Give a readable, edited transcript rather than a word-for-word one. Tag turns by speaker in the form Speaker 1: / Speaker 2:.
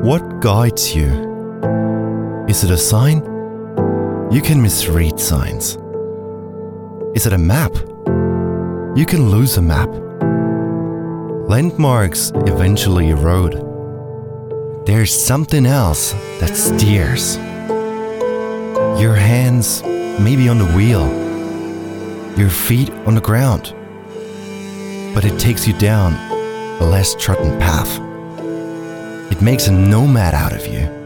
Speaker 1: What guides you? Is it a sign? You can misread signs. Is it a map? You can lose a map. Landmarks eventually erode. There's something else that steers. Your hands may be on the wheel, your feet on the ground, but it takes you down a less trodden path. It makes a nomad out of you.